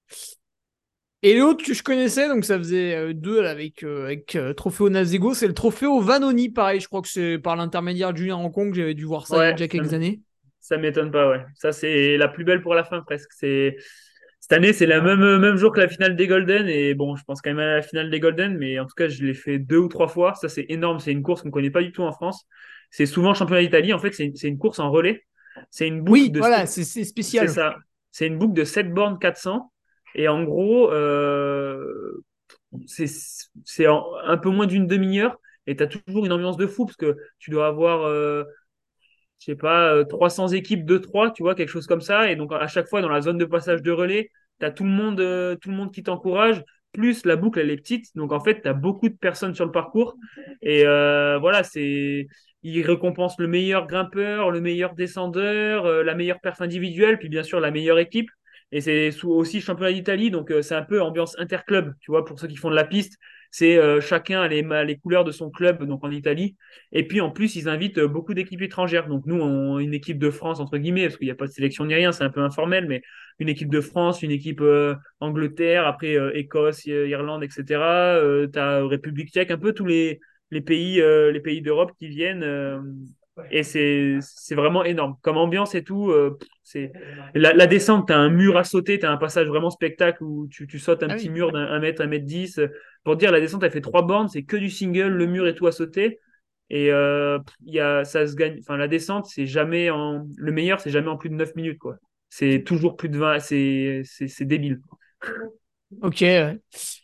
Et l'autre que je connaissais, donc ça faisait euh, deux là, avec, euh, avec euh, Trofeo Nazego, c'est le Trofeo Vanoni, pareil. Je crois que c'est par l'intermédiaire de Julien Rencontre que j'avais dû voir ça il y a Ouais, déjà ça, quelques m- années. ça m'étonne pas, ouais. Ça, c'est la plus belle pour la fin, presque. C'est Cette année, c'est le même, même jour que la finale des Golden. Et bon, je pense quand même à la finale des Golden, mais en tout cas, je l'ai fait deux ou trois fois. Ça, c'est énorme. C'est une course qu'on ne connaît pas du tout en France. C'est souvent le championnat d'Italie. En fait, c'est une, c'est une course en relais. C'est une boucle Oui, de voilà, sept- c'est c'est c'est spécial. ça. C'est une boucle de sept bornes quatre cents. Et en gros, euh, c'est c'est en- un peu moins d'une demi-heure. Et tu as toujours une ambiance de fou parce que tu dois avoir euh, je sais pas, euh, trois cents équipes de trois, tu vois, quelque chose comme ça. Et donc, à chaque fois, dans la zone de passage de relais, tu as tout le monde, euh, tout le monde qui t'encourage. Plus la boucle, elle est petite. Donc, en fait, tu as beaucoup de personnes sur le parcours. Et euh, voilà, c'est. Ils récompensent le meilleur grimpeur, le meilleur descendeur, euh, la meilleure perf individuelle, puis bien sûr la meilleure équipe. Et c'est sous- aussi championnat d'Italie, donc euh, c'est un peu ambiance interclub, tu vois, pour ceux qui font de la piste. C'est euh, chacun a les, ma- les couleurs de son club, donc en Italie. Et puis en plus, ils invitent euh, beaucoup d'équipes étrangères. Donc nous, on, une équipe de France, entre guillemets, parce qu'il n'y a pas de sélection ni rien, c'est un peu informel, mais une équipe de France, une équipe euh, Angleterre, après euh, Écosse, I- Irlande, et cetera. Euh, tu as République tchèque, un peu tous les, les pays, euh, les pays d'Europe qui viennent. euh, Et c'est c'est vraiment énorme. Comme ambiance et tout, euh, c'est la, la descente, tu as un mur à sauter, tu as un passage vraiment spectacle où tu, tu sautes un Ah petit oui. mur d'un un mètre, un mètre dix. Pour dire, la descente, elle fait trois bornes, c'est que du single, le mur et tout à sauter. Et euh, il y a, ça se gagne. Enfin, la descente, c'est jamais en. Le meilleur, c'est jamais en plus de neuf minutes, quoi. C'est toujours plus de vingt. C'est c'est- c'est débile. Ok. Ouais.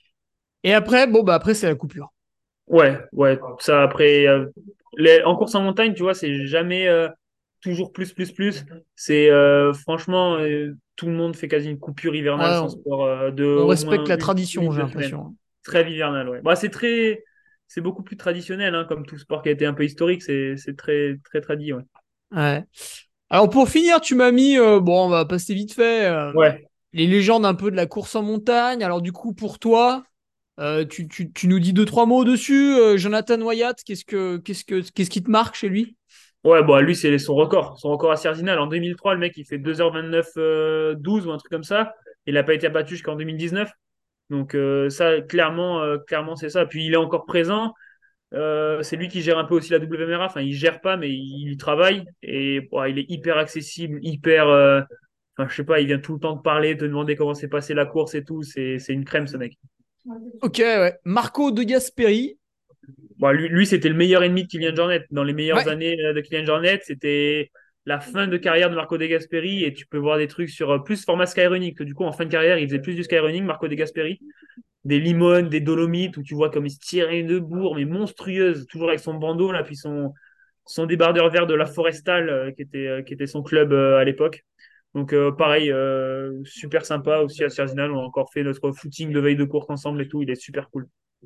Et après, bon, bah après, c'est la coupure. Ouais, ouais. Ça, après, euh, les- en course en montagne, tu vois, c'est jamais euh, toujours plus, plus, plus. C'est euh, franchement, euh, tout le monde fait quasi une coupure hivernale Ouais, sans on, sport euh, de on au respecte moins la une, tradition, une, j'ai deux semaines. l'impression. Trêve hivernale, ouais. Bah, c'est très, c'est beaucoup plus traditionnel, hein, comme tout sport qui a été un peu historique. C'est, c'est très, très tradi, ouais. Ouais. Alors pour finir, tu m'as mis, euh, bon, on va passer vite fait, euh, Ouais. les légendes un peu de la course en montagne. Alors du coup, pour toi, euh, tu, tu, tu nous dis deux, trois mots dessus. Euh, Jonathan Wyatt, qu'est-ce que, qu'est-ce que, qu'est-ce qui te marque chez lui? Ouais, bon, lui, c'est son record. Son record à Cerzinal. En deux mille trois, le mec, il fait deux heures vingt-neuf euh, douze ou un truc comme ça. Il n'a pas été abattu jusqu'en deux mille dix-neuf. Donc, euh, ça, clairement, euh, clairement, c'est ça. Puis, il est encore présent. Euh, c'est lui qui gère un peu aussi la W M R A. Enfin, il gère pas, mais il y travaille. Et bon, il est hyper accessible, hyper. euh, Enfin, je sais pas, il vient tout le temps te parler, te demander comment s'est passée la course et tout. C'est, c'est une crème, ce mec. Ok, ouais. Marco De Gasperi. Bon, lui, lui, c'était le meilleur ennemi de Kylian Jornet. Dans les meilleures Ouais. années euh, de Kylian Jornet, c'était la fin de carrière de Marco De Gasperi. Et tu peux voir des trucs sur euh, plus format skyrunning. Que du coup, en fin de carrière, il faisait plus du skyrunning, Marco De Gasperi. Des limones, des dolomites, où tu vois comme il se tirait une bourre, mais monstrueuse, toujours avec son bandeau, là, puis son, son débardeur vert de la Forestale, euh, qui était, euh, qui était son club euh, à l'époque. Donc, euh, pareil, euh, super sympa aussi à Cerzinal. On a encore fait notre footing de veille de course ensemble et tout. Il est super cool.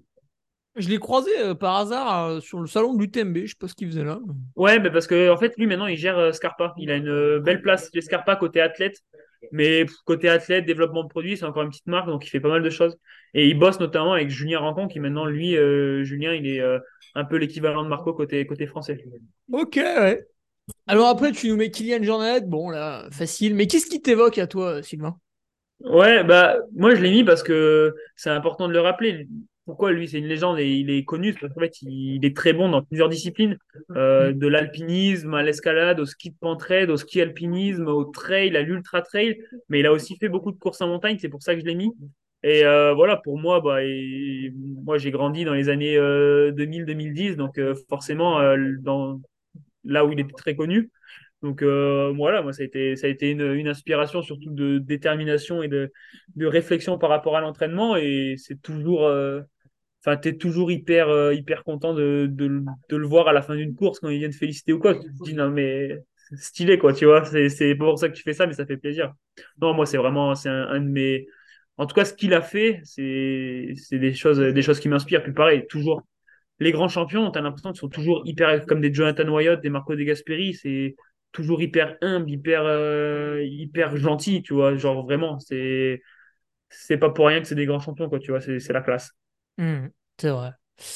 Je l'ai croisé euh, par hasard euh, sur le salon de l'U T M B. Je sais pas ce qu'il faisait là. Ouais, mais parce que en fait, lui maintenant, il gère euh, Scarpa. Il a une euh, belle place chez Scarpa côté athlète. Mais pff, côté athlète, développement de produits, c'est encore une petite marque, donc il fait pas mal de choses. Et il bosse notamment avec Julien Rancon, qui maintenant, lui, euh, Julien, il est euh, un peu l'équivalent de Marco côté, côté français. Ok, ouais. Alors après, tu nous mets Kylian Jornet. Bon, là, facile. Mais qu'est-ce qui t'évoque à toi, Sylvain? Ouais, bah moi je l'ai mis parce que c'est important de le rappeler. Pourquoi lui c'est une légende et il est connu, c'est parce qu'en fait il est très bon dans plusieurs disciplines, euh, Hmm. de l'alpinisme à l'escalade, au ski de pentraide, au ski alpinisme, au trail, à l'ultra trail, mais il a aussi fait beaucoup de courses en montagne, c'est pour ça que je l'ai mis. Et euh, voilà, pour moi, bah, et- moi j'ai grandi dans les années euh, deux mille-deux mille dix, donc euh, forcément euh, dans là où il était très connu. Donc euh, voilà, moi ça a été, ça a été une, une inspiration surtout de détermination et de, de réflexion par rapport à l'entraînement et c'est toujours, euh, enfin t'es toujours hyper, euh, hyper content de, de, de le voir à la fin d'une course quand il vient te féliciter ou quoi. Tu te dis non mais c'est stylé quoi, tu vois, c'est, c'est pas pour ça que tu fais ça mais ça fait plaisir. Non, moi c'est vraiment, c'est un, un de mes, en tout cas ce qu'il a fait, c'est, c'est des choses, des choses qui m'inspirent. Puis pareil, toujours les grands champions, tu as l'impression qu'ils sont toujours hyper, comme des Jonathan Wyatt, des Marco De Gasperi, c'est toujours hyper humble, hyper, euh, hyper gentil, tu vois. Genre vraiment, c'est, c'est pas pour rien que c'est des grands champions, quoi, tu vois, c'est, c'est la classe. Hmm, c'est vrai.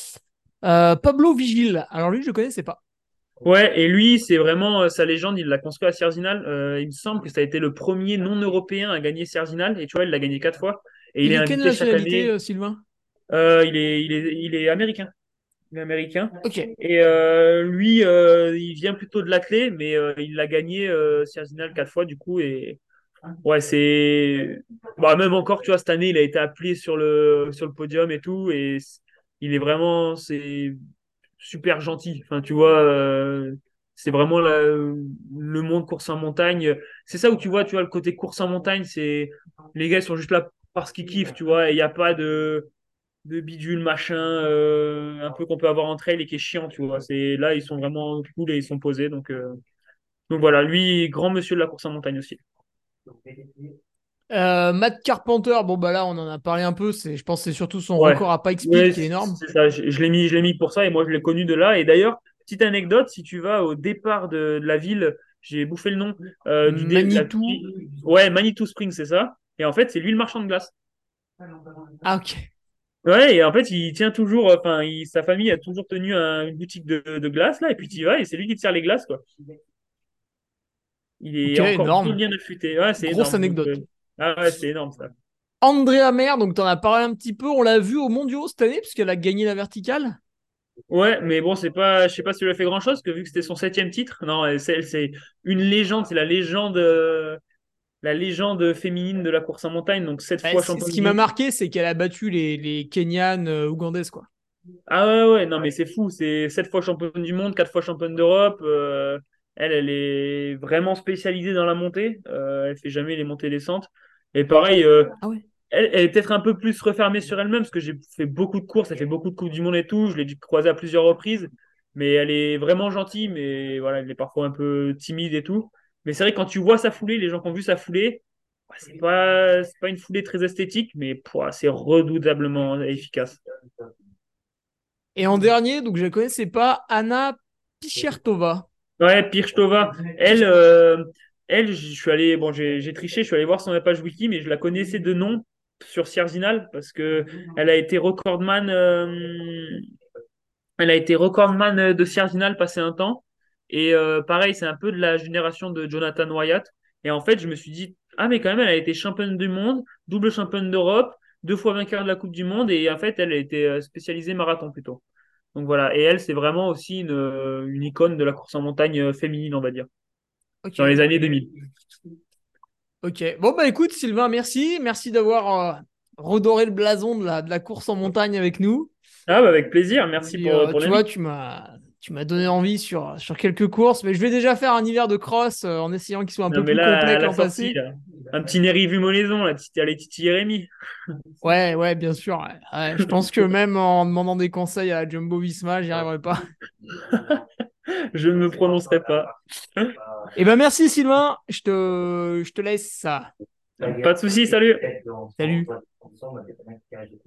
Euh, Pablo Vigil. Alors lui, je connaissais pas. Ouais, et lui, c'est vraiment euh, sa légende, il l'a construit à Cerzinal. Euh, il me semble que ça a été le premier non-européen à gagner Cerzinal, et tu vois, il l'a gagné quatre fois. Et il Il est est quelle invité chaque nationalité, année. euh, Sylvain? Euh, il est, il est, il est américain. Il est américain. Ok. Et euh, lui, euh, il vient plutôt de l'athlé, mais euh, il l'a gagné euh, Cerzinal quatre fois du coup. Et ouais, c'est. Bah, même encore, tu vois, cette année, il a été appelé sur le, sur le podium et tout. Et c- il est vraiment. C'est super gentil. Enfin, tu vois, euh, c'est vraiment la- le monde course en montagne. C'est ça où tu vois, tu vois, le côté course en montagne, c'est. Les gars, ils sont juste là parce qu'ils kiffent, tu vois. Et il n'y a pas de de bidule, machin, euh, un peu qu'on peut avoir entre elles et qui est chiant, tu vois. C'est, là, ils sont vraiment cool et ils sont posés. Donc, euh, donc voilà, lui, grand monsieur de la course en montagne aussi. Euh, Matt Carpenter, bon bah là on en a parlé un peu, c'est, je pense que c'est surtout son Ouais, record à Pikes Peak ouais, qui est énorme. c'est ça. Je, je l'ai mis, je l'ai mis pour ça et moi, je l'ai connu de là. Et d'ailleurs, petite anecdote, si tu vas au départ de, de la ville, j'ai bouffé le nom euh, du dé, la- Manitou. ouais, Manitou Springs, c'est ça. Et en fait, c'est lui le marchand de glace. Ah ok. Ouais, et en fait, il tient toujours, enfin, il- sa famille a toujours tenu un- une boutique de, de glace, là, et puis tu y vas, et c'est lui qui te sert les glaces, quoi. Il Ok, est encore bien, énorme. bien affûté. Ouais, c'est Grosse énorme. Donc, euh, anecdote. ah ouais, c'est énorme ça. Andrea Mer, donc t'en as parlé un petit peu, on l'a vu au Mondiaux cette année, puisqu'elle a gagné la verticale. Ouais, mais bon, c'est pas, je sais pas si elle a fait grand-chose, que vu que c'était son septième titre. Non, elle, c'est elle, c'est une légende, c'est la légende, euh, la légende féminine de la course en montagne, donc sept Bah, fois c- ce championne qui du m'a monde. marqué, c'est qu'elle a battu les, les Kenyanes euh, ougandaises, quoi. Ah ouais, ouais, non, mais c'est fou, c'est sept fois championne du monde, quatre fois championne d'Europe. euh, elle, elle est vraiment spécialisée dans la montée. Euh, elle fait jamais les montées-descentes. Et pareil, euh, Ah ouais. elle, elle est peut-être un peu plus refermée sur elle-même, parce que j'ai fait beaucoup de courses, elle fait beaucoup de Coupes du Monde et tout. Je l'ai dû croiser à plusieurs reprises. Mais elle est vraiment gentille, mais voilà, elle est parfois un peu timide et tout. Mais c'est vrai, que quand tu vois sa foulée, les gens qui ont vu sa foulée, ouais, c'est pas, c'est pas une foulée très esthétique, mais pouah, c'est redoutablement efficace. Et en dernier, donc je ne connaissais pas, Anna Pichertova. Ouais, Pirchtova, elle, euh, elle, je suis allé, bon, j'ai j'ai triché, je suis allé voir son page wiki, mais je la connaissais de nom sur Sierzinal parce que elle a été recordman, euh, elle a été recordman de Sierzinal passé un temps. Et euh, pareil, c'est un peu de la génération de Jonathan Wyatt. Et en fait, je me suis dit, ah, mais quand même, elle a été championne du monde, double championne d'Europe, deux fois vainqueur de la Coupe du Monde. Et en fait, elle a été euh, spécialisée marathon plutôt. Donc voilà. Et elle, c'est vraiment aussi une, euh, une icône de la course en montagne euh, féminine, on va dire, dans les Ok. années deux mille. Ok. Bon, bah écoute, Sylvain, merci. Merci d'avoir euh, redoré le blason de la, de la course en montagne avec nous. Ah, bah, avec plaisir. Merci Puis, pour, euh, pour tu vois, l'invite. tu m'as, tu m'as donné envie sur, sur quelques courses, mais je vais déjà faire un hiver de cross euh, en essayant qu'il soit un Non, peu mais plus là, complet à que la l'an sortie, passé. là, un petit Néry vu Monaison, là, Titi, allez, Titi Jérémy. Ouais, ouais, bien sûr. Ouais. Ouais, je pense que même en demandant des conseils à Jumbo Visma, j'y arriverai pas. Je ne me prononcerai pas. Eh ben merci Sylvain, je te, je te laisse ça. Pas de souci, salut. Salut.